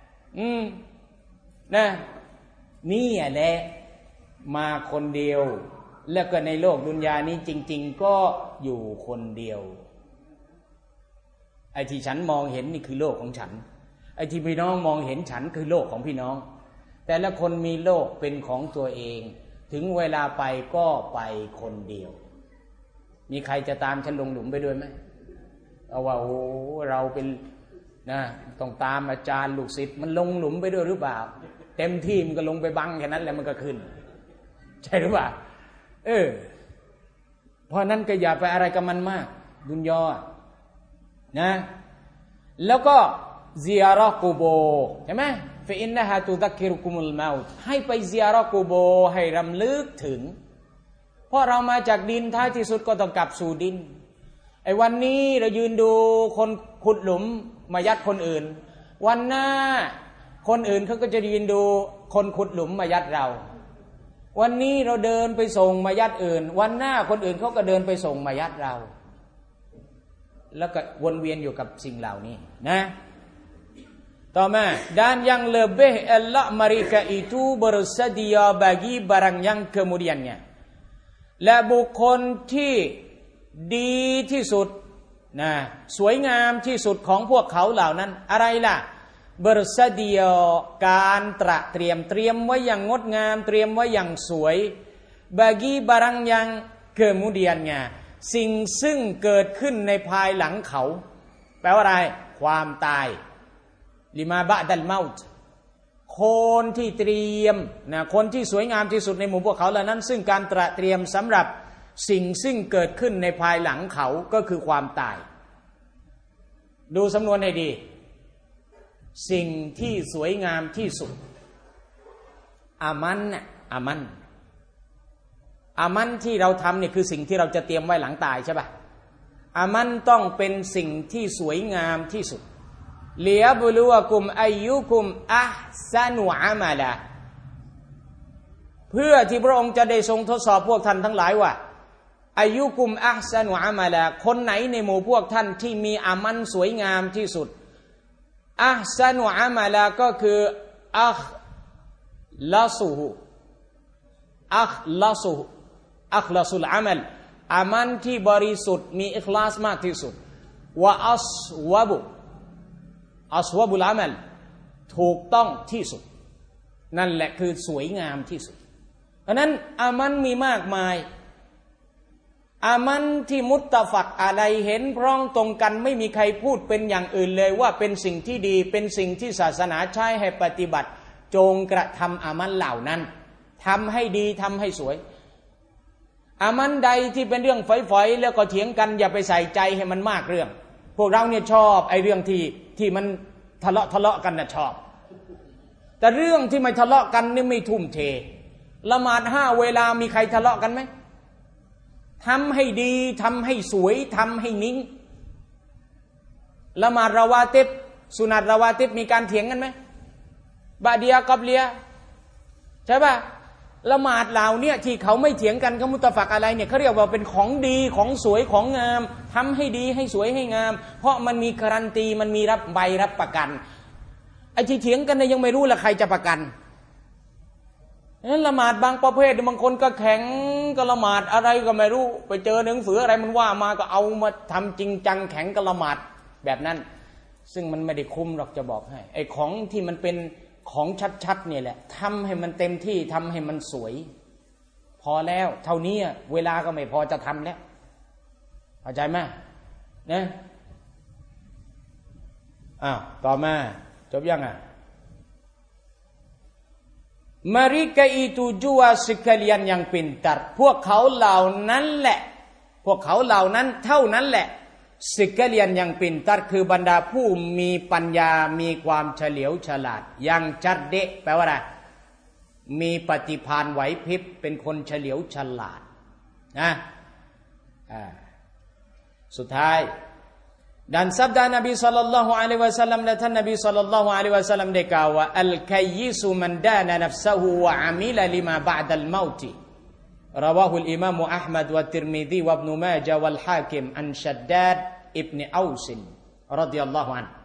นะนี่แหละมาคนเดียวแล้วก็ในโลกดุนยานี้จริงๆก็อยู่คนเดียวไอ้ที่ฉันมองเห็นนี่คือโลกของฉันไอ้ที่พี่น้องมองเห็นฉันคือโลกของพี่น้องแต่ละคนมีโลกเป็นของตัวเองถึงเวลาไปก็ไปคนเดียวมีใครจะตามฉันลงหลุมไปด้วยไหมเอาว่าโอ้เราเป็นนะต้องตามอาจารย์ลูกศิษย์มันลงหลุมไปด้วยหรือเปล่าเต็มที่มันก็ลงไปบังแค่นั้นแหละมันก็ขึ้นใช่หรือเปล่าเพราะนั้นก็อย่าไปอะไรกับมันมากดุนยานะแล้วก็ซิยาระห์กุโบใช่ไหมฟะอินนะฮะตุซักกิรุกุมุลเมาต์ให้ไปซิยาระห์กุโบให้รำลึกถึงเพราะเรามาจากดินท้ายที่สุดก็ต้องกลับสู่ดินไอ้วันนี้เรายืนดูคนขุดหลุมมายัดคนอื่นวันหน้าคนอื่นเขาก็จะยืนดูคนขุดหลุมมายัดเราวันนี้เราเดินไปส่งมายัดอื่นวันหน้าคนอื่นเขาก็เดินไปส่งมายัดเราแล้วก็วนเวียนอยู่กับสิ่งเหล่านี้นะต่อมา dan yang lebih elok mereka itu bersedia bagi barang yang kemudiannya และบุคคลที่ดีที่สุดนะสวยงามที่สุดของพวกเขาเหล่านั้นอะไรล่ะbersedia การเตรียมไว้อย่างงดงามเตรียมไว้อย่างสวย bagi barang yang kemudiannya สิ่งซึ่งเกิดขึ้นในภายหลังเขาแปลว่าอะไรความตายลิมาบะดัลเมาต์คนที่เตรียมนะคนที่สวยงามที่สุดในหมู่พวกเขาเหล่านั้นซึ่งการเตรียมสำหรับสิ่งซึ่งเกิดขึ้นในภายหลังเขาก็คือความตายดูสำนวนให้ดีสิ่งที่สวยงามที่สุดอามันที่เราทำเนี่ยคือสิ่งที่เราจะเตรียมไว้หลังตายใช่ป่ะอามันต้องเป็นสิ่งที่สวยงามที่สุดเลียบุลุวะกุมอายุกุมอัห์ซานุอามาลาเพื่อที่พระองค์จะได้ทรงทดสอบพวกท่านทั้งหลายว่าอายุกุมอัห์ซานุอามาลาคนไหนในหมู่พวกท่านที่มีอามันสวยงามที่สุดอัห์ซานุอามาลาก็คืออัคลาสุลอามัลอามันที่บริสุทธิ์มีอิคลาสมากที่สุดวะอัศวบุลอามัลถูกต้องที่สุดนั่นแหละคือสวยงามที่สุดเพราะนั้นอามันมีมากมายอามันที่มุตตะฟักอะไรเห็นพร้องตรงกันไม่มีใครพูดเป็นอย่างอื่นเลยว่าเป็นสิ่งที่ดีเป็นสิ่งที่ศาสนาใช้ให้ปฏิบัติจงกระทำอามันเหล่านั้นทำให้ดีทำให้สวยอามันใดที่เป็นเรื่องฝอยๆแล้วก็เถียงกันอย่าไปใส่ใจให้มันมากเรื่องพวกเราเนี่ยชอบไอ้เรื่องที่มันทะเลาะกันนะชอบแต่เรื่องที่ไม่ทะเลาะกันนี่ไม่ทุ่มเทละหมาด5เวลามีใครทะเลาะกันไหมทำให้ดีทำให้สวยทำให้นิ่งละหมาดราวาติบสุนัตราวาติบมีการเถียงกันไหมบะเดียกับเลียใช่ป่ะละหมาดเหล่านี้ที่เขาไม่เถียงกันเขามุตะฟักอะไรเนี่ยเขาเรียกว่าเป็นของดีของสวยของงามทำให้ดีให้สวยให้งามเพราะมันมีการันตีมันมีใบรับประกันไอ้ที่เถียงกันเนี่ยยังไม่รู้ละใครจะประกันนั้นละหมาดบางประเภทบางคนก็แข็งก็ละหมาดอะไรก็ไม่รู้ไปเจอหนังสืออะไรมันว่ามาก็เอามาทำจริงจังแข็งก็ละหมาดแบบนั้นซึ่งมันไม่ได้คุ้มหรอกจะบอกให้ไอ้ของที่มันเป็นของชัดๆเนี่ยแหละทำให้มันเต็มที่ทำให้มันสวยพอแล้วเท่านี้เวลาก็ไม่พอจะทำแล้วเข้าใจไหมนะต่อมาจบยังMereka itu jua sekalian yang pintar พวกเขาเหล่านั้นแหละพวกเขาเหล่านั้นเท่านั้นแหละ sekalian yang pintar คือบรรดาผู้มีปัญญามีความเฉลียวฉลาดยังจัดเดะแปลว่าอะไรมีปฏิภาณไหวพริบเป็นคนเฉลียวฉลาดนะสุดท้ายdan sabda Nabi sallallahu alaihi wasallam และท่านนบี sallallahu alaihi wasallam ได้กล่าวว่าอัลกัยยิสุมันดานะนัฟซะฮูวะอามิลลิมาบะดัลเมาติราวะฮุลอิมามอัห์มัดวะติรมิซีวะอิบนุมาญะวัลฮาคิมอันชัดดาดอิบนุเอาซรอฎิยัลลอฮุอัน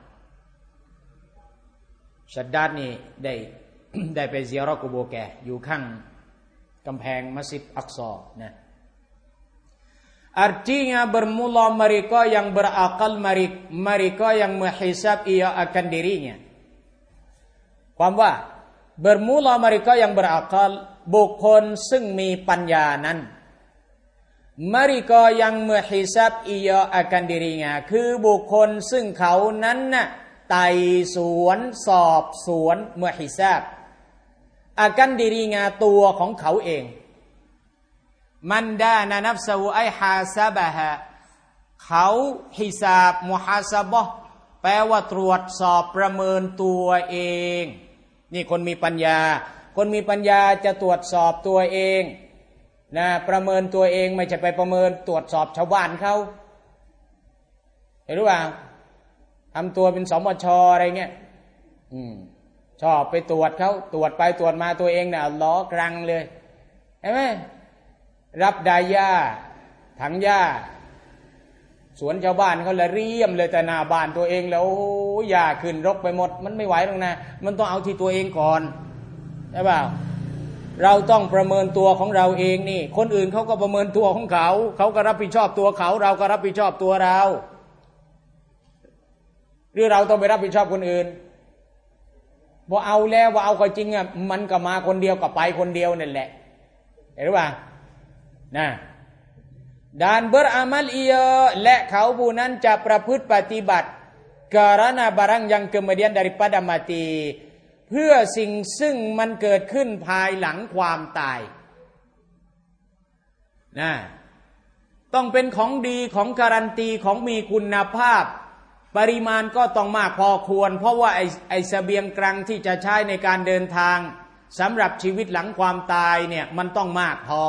ชัดดาดนี่ได้ไปซิยาเราะห์กุโบร์แกอยู่ข้างกำแพงมัสยิดอักซอนะArtinya bermula mereka yang berakal, mereka yang menghisab ia akan dirinya. ความว่า bermula mereka yang berakal บุคคลซึ่งมีปัญญานั้น mereka yang menghisab ia akan dirinya คือบุคคลซึ่งเขานั้นน่ะไต่สวนสอบสวน menghisab akan dirinya ตัวของเขาเองมันดานะนัฟซะฮูไอฮาซะบะฮะเขาฮิซาบมุฮาซะบะห์แปลว่าตรวจสอบประเมินตัวเองนี่คนมีปัญญาคนมีปัญญาจะตรวจสอบตัวเองนะประเมินตัวเองไม่ใช่ไปประเมินตรวจสอบชาวบ้านเขาเห็นหรือเปล่าทำตัวเป็นสมช.อะไรเงี้ยชอบไปตรวจเขาตรวจไปตรวจมาตัวเองเนี่ยล้อกรังเลยเห็นไหมรับได้หญ้าถังหญ้าสวนชาวบ้านเขาละเรียมเลยแต่หน้าบ้านตัวเองแล้วหญ้าขึ้นรกไปหมดมันไม่ไหวหรอกนะมันต้องเอาที่ตัวเองก่อนใช่เปล่าเราต้องประเมินตัวของเราเองนี่คนอื่นเขาก็ประเมินตัวของเขาเขาก็รับผิดชอบตัวเขาเราก็รับผิดชอบตัวเราหรือเราต้องไปรับผิดชอบคนอื่นพอเอาแล้วว่าเอาก็จริงอ่ะมันก็มาคนเดียวก็ไปคนเดียวนั่นแหละเห็นหรือเปล่าdan beramal ia และเขาผู้นั้นจะประพฤติปฏิบัติ karena barang yang kemudian daripada mati เพื่อสิ่งซึ่งมันเกิดขึ้นภายหลังความตายต้องเป็นของดีของการันตีของมีคุณภาพปริมาณก็ต้องมากพอควรเพราะว่าไอ้เสบียงกลางที่จะใช้ในการเดินทางสำหรับชีวิตหลังความตายเนี่ยมันต้องมากพอ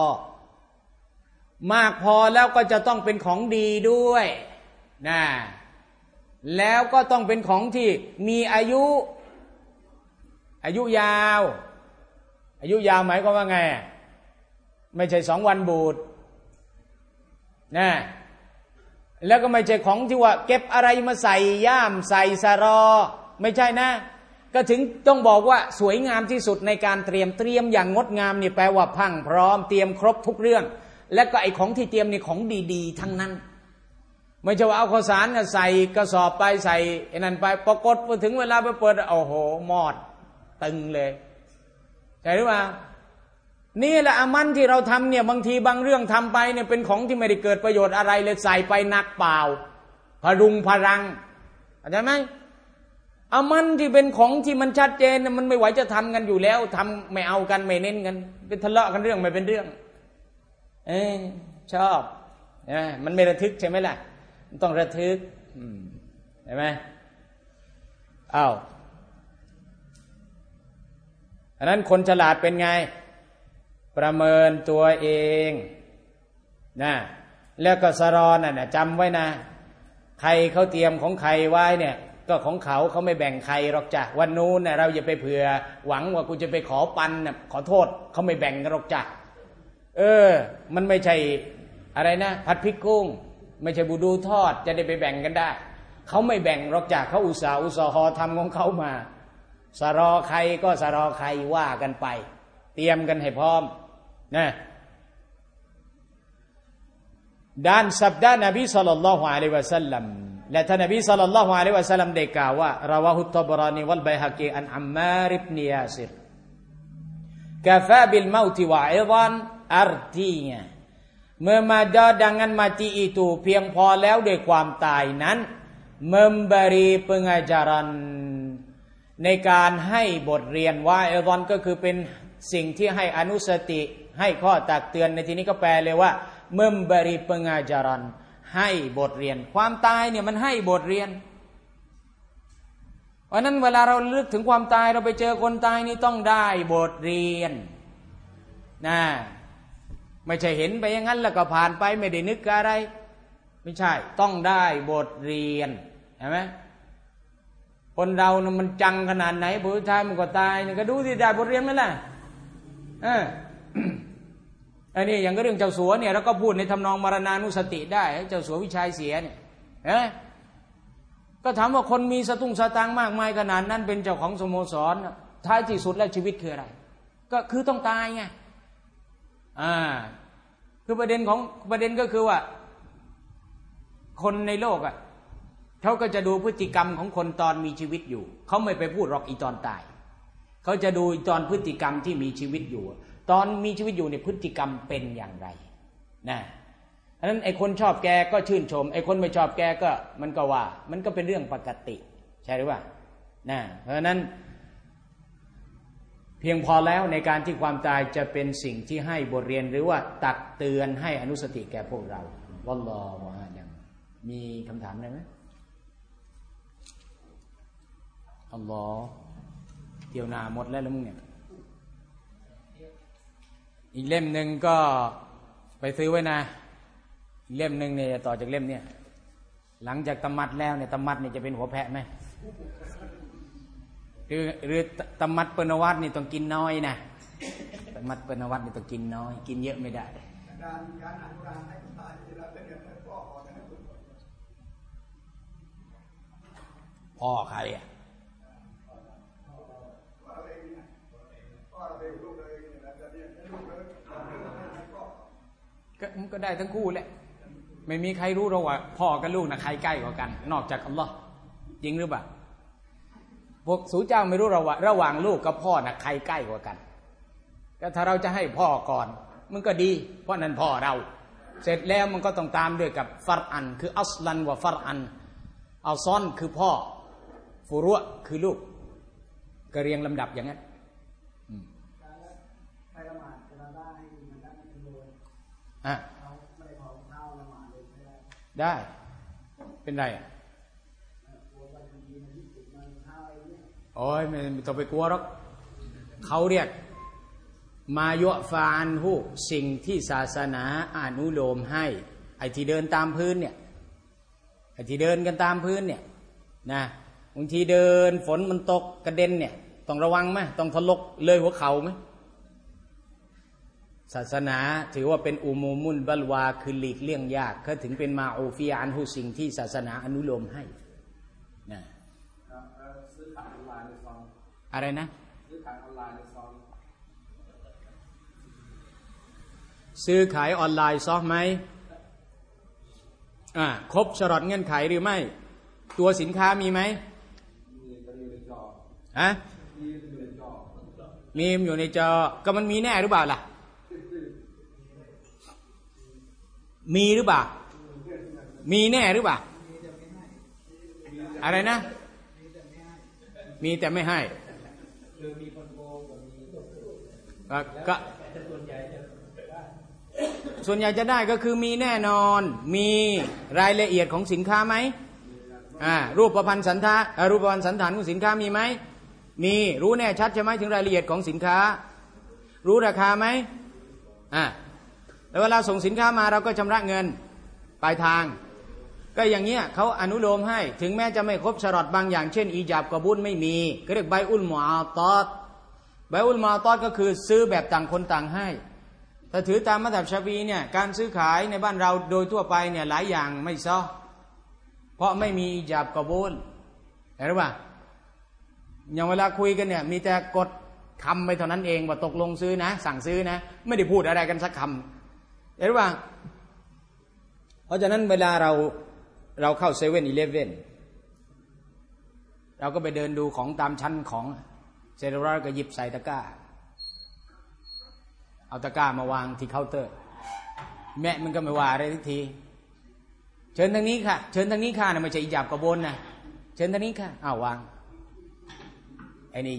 แล้วก็จะต้องเป็นของดีด้วยนะแล้วก็ต้องเป็นของที่มีอายุยาวหมายความว่าไงไม่ใช่2 วันบูดนะแล้วก็ไม่ใช่ของที่ว่าเก็บอะไรมาใส่ย่ามใส่สารอไม่ใช่นะก็ถึงต้องบอกว่าสวยงามที่สุดในการเตรียมอย่างงดงามนี่แปลว่าพังพร้อมเตรียมครบทุกเรื่องและก็ไอ้ของที่เตรียมนี่ของดีๆทั้งนั้นไม่ใช่ว่าเอาข้าวสารใส่กระสอบไปใส่ไอ้นั่นไปปรากฏพอถึงเวลาไปเปิดโอ้โหมอดตึงเลยใช่หรือเปล่านี่แหละอามันที่เราทำเนี่ยบางทีบางเรื่องทำไปเนี่ยเป็นของที่ไม่ได้เกิดประโยชน์อะไรเลยใส่ไปนักเปล่าพรุงพรังเข้าใจไหมอามันที่เป็นของที่มันชัดเจนมันไม่ไหวจะทำกันอยู่แล้วทำไม่เอากันไม่เน้นกันเป็นทะเลาะกันเรื่องไม่เป็นเรื่องชอบมันไม่ระทึกใช่ไหมล่ะมันต้องระทึกเห็นไหมอันนั้นคนฉลาดเป็นไงประเมินตัวเองนะแล้วก็สรอน่ะจำไว้นะใครเขาเตรียมของใครไว้เนี่ยก็ของเขาไม่แบ่งใครหรอกจ้ะวันนู้นน่ะเราอย่าไปเผื่อหวังว่ากูจะไปขอปันน่ะขอโทษเขาไม่แบ่งกันหรอกจ้ะมันไม่ใช่อะไรนะผัดพริกกุ้งไม่ใช่บูดูทอดจะได้ไปแบ่งกันได้เขาไม่แบ่งหรอกจ้ะเขาอุตส่าห์ทำของเขามาสรอใครก็สรอใครว่ากันไปเตรียมกันให้พร้อมนะด้านsabda Nabi sallallahu alaihi wasallam และท่านนบีศ็อลลัลลอฮุอะลัยฮิวะซัลลัมได้กล่าวว่าราวะฮุตตบรานีวัลบัยฮะกีอันอัมมาริบนิยาซิรกาฟาบิลเมาติวะอิฎอนartinya dengan mati ituเพียงพอแล้วด้วยความตายนั้น memberi pengajaran ในการให้บทเรียนว่าอิฎอนก็คือเป็นสิ่งที่ให้อนุสติให้ข้อตักเตือนในที่นี้ก็แปลเลยว่า memberi pengajaran ให้บทเรียนความตายเนี่ยมันให้บทเรียนเพราะนั้นเวลาเราลึกถึงความตายเราไปเจอคนตายนี่ต้องได้บทเรียนนะไม่ใช่เห็นไปอย่างนั้นแล้วก็ผ่านไปไม่ได้นึกอะไรไม่ใช่ต้องได้บทเรียนเห็นไหมคนเรานะมันจังขนาดไหนผู้ชายมันก็ตายนี่ก็ดูที่ได้บทเรียนไหมล่ะอันนี้อย่างก็เรื่องเจ้าสัวเนี่ยเราก็พูดในทำนองมรณานุสติได้เจ้าสัววิชัยเสียเนี่ยก็ถามว่าคนมีสตุ้งสตางค์มากมายขนาดนั้นเป็นเจ้าของสโมสรท้ายที่สุดแล้วชีวิตคืออะไรก็คือต้องตายไงคือประเด็นก็คือว่าคนในโลกเขาก็จะดูพฤติกรรมของคนตอนมีชีวิตอยู่เขาไม่ไปพูดหรอกอีตอนตายเขาจะดูตอนพฤติกรรมที่มีชีวิตอยู่ตอนมีชีวิตอยู่เนี่ยพฤติกรรมเป็นอย่างไรนะฉะนั้นไอ้คนชอบแกก็ชื่นชมไอ้คนไม่ชอบแกก็มันก็ว่ามันก็เป็นเรื่องปกติใช่หรือเปล่านะเพราะฉะนั้นเพียงพอแล้วในการที่ความตายจะเป็นสิ่งที่ให้บทเรียนหรือว่าตักเตือนให้อนุสติแก่พวกเราวัลลอฮุอาลัมมีคำถามอะไรไหมอัลลอฮ์เดี๋ยวหน้าหมดแล้วมึงเนี่ยอีกเล่มหนึ่งก็ไปซื้อไว้นะเล่มหนึ่งเนี่ยต่อจากเล่มเนี่ยหลังจากตำมัดแล้วเนี่ยตำมัดเนี่ยจะเป็นหัวแพะไหมหรือตำมัดเปนวัตนี่ต้องกินน้อยนะตำมัดเปนวัตนี่ต้องกินน้อยกินเยอะไม่ได้พ่อใครอ่ะก็ได้ทั้งคู่แหละไม่มีใครรู้หรอกว่าพ่อกับลูกนะใครใกล้กว่ากันนอกจากอัลลอฮ์จริงหรือเปล่าพวกสู่เจ้าไม่รู้เราว่าระหว่างลูกกับพ่อนะใครใกล้กว่ากันก็ถ้าเราจะให้พ่อก่อนมันก็ดีเพราะนั้นพ่อเราเสร็จแล้วมันก็ต้องตามด้วยกับฟัรอันคืออัสลันวะฟัรอันเอาซ้อนคือพ่อฟุรุะคือลูกก็เรียงลำดับอย่างนั้นได้เป็นไรโอ้ยไม่ต้องไปกลัวหรอกเขาเรียกมายะฟานหูสิ่งที่ศาสนาอนุโลมให้ไอ้ที่เดินตามพื้นเนี่ยไอ้ที่เดินกันตามพื้นเนี่ยนะบางทีเดินฝนมันตกกระเด็นเนี่ยต้องระวังไหมต้องทะลกเลยหัวเข่าไหมศาสนาถือว่าเป็นอุมูมุนบัลวาคือหลีกเลี่ยงยากเขาถึงเป็นมาอูฟิอันหูสิ่งที่ศาสนาอนุโลมให้นะซื้อขายออนไลน์ในซองอะไรนะซื้อขายออนไลน์ในซองซื้อขายออนไลน์ซอฟไหมครบชรอตเงื่อนไขหรือไม่ตัวสินค้ามีไหมมีอยู่ในจอก็มันมีแน่หรือเปล่าล่ะมีหรือเปล่ามีแน่หรือเปล่าอะไรนะมีแต่ไม่ให้ก็ส่วนใหญ่จะได้ก็คือมีแน่นอนมีรายละเอียดของสินค้าไหมรูปประพันธ์สันฐานของสินค้ามีไหมมีรู้แน่ชัดใช่ไหมถึงรายละเอียดของสินค้ารู้ราคาไหมแล้วเวลาส่งสินค้ามาเราก็ชำระเงินปลายทางก็อย่างเงี้ยเขาอนุโลมให้ถึงแม้จะไม่ครบชรอตบางอย่างเช่นอีญาบกอบุลไม่มีก็เรียกไบอุลมุอาตอดไบอุลมุอาตอดก็คือซื้อแบบต่างคนต่างให้ถ้าถือตามมัธยับชาฟีเนี่ยการซื้อขายในบ้านเราโดยทั่วไปเนี่ยหลายอย่างไม่ซ้อเพราะไม่มีอีญาบกอบุลเห็นหรือเปล่าอย่างเวลาคุยกันเนี่ยมีแต่กดคำไปเท่านั้นเองว่าตกลงซื้อนะสั่งซื้อนะไม่ได้พูดอะไรกันสักคำเห็นหรือเปล่าเพราะฉะนั้นเวลาเราเข้า7-11เราก็ไปเดินดูของตามชั้นของเสร็จแล้วก็หยิบใส่ตะกร้าเอาตะกร้ามาวางที่เคาน์เตอร์แม่มันก็ไม่ว่าอะไรทุกทีเชิญทางนี้ค่ะเชิญทางนี้ค่ะนะไม่ใช่อิหญาบกบฏนะเชิญทางนี้ค่ะอ้าววางไอ้นี่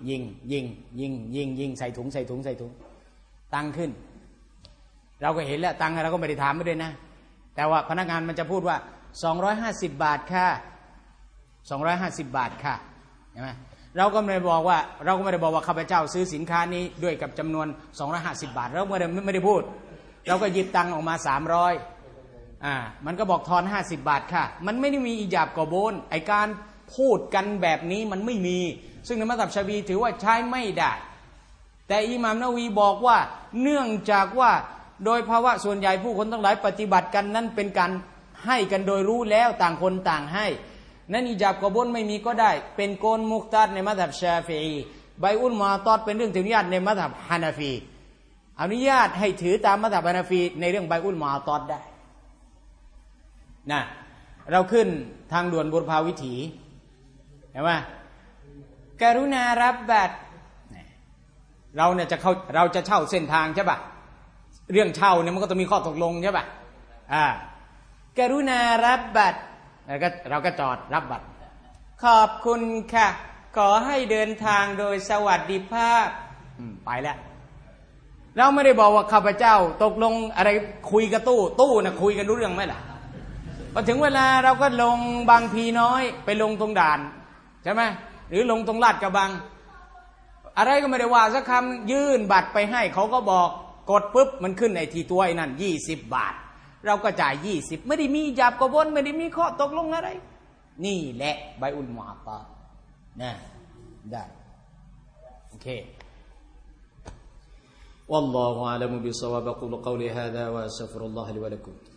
ยิงใส่ถุงตังขึ้นเราก็เห็นแล้วตังเราก็ไม่ได้ถามไม่ด้วยนะแต่ว่าพนักงานมันจะพูดว่า250 บาทค่ะ250 บาทค่ะใช่ไหมเราก็ไม่ได้บอกว่าข้าพเจ้าซื้อสินค้านี้ด้วยกับจำนวน250 บาทเราไม่ได้พูดเราก็หยิบตังออกมา300มันก็บอกทอน50 บาทค่ะมันไม่ได้มีอิหญาบกบฏไอการพูดกันแบบนี้มันไม่มีซึ่งในมัซฮับชาฟีถือว่าใช้ไม่ได้แต่อิหม่ามนะวีบอกว่าเนื่องจากว่าโดยภาวะส่วนใหญ่ผู้คนทั้งหลายปฏิบัติกันนั้นเป็นการให้กันโดยรู้แล้วต่างคนต่างให้นั้นอิหญาบกบฏไม่มีก็ได้เป็นโกนมุกตัดในมัซฮับชาฟีอีใบอุลมาตอดเป็นเรื่องที่อนุญาตในมัซฮับฮานาฟีอนุญาตให้ถือตามมัซฮับฮานาฟีในเรื่องใบอุลมาตอดได้นะเราขึ้นทางด่วนบุรพาวิถีเห็นไหมกรุณารับบัตรเราเนี่ยเราจะเช่าเส้นทางใช่ป่ะเรื่องเช่าเนี่ยมันก็ต้องมีข้อตกลงใช่ป่ะกรุณารับบัตรเราก็จอดรับบัตรขอบคุณค่ะขอให้เดินทางโดยสวัสดิภาพไปแล้วเราไม่ได้บอกว่าข้าพเจ้าตกลงอะไรคุยกับตู้นะคุยกันรู้เรื่องไหมล่ะพอถึงเวลาเราก็ลงบางพีน้อยไปลงตรงด่านใช่ไหมหรือลงตรงลาดกระบังอะไรก็ไม่ได้ว่าสักคำยื่นบัตรไปให้เขาก็บอกกดปุ๊บมันขึ้นไอ้ที่ตัวไอ้นั่น20 บาทเราก็จ่าย20ไม่ได้มีอิหญาบกบฏไม่ได้มีข้อตกลงอะไรนี่แหละใบอุลมุอะตานะได้โอเคوالله أعلم بالصواب أقول قولي هذا وأستغفر الله لي ولكم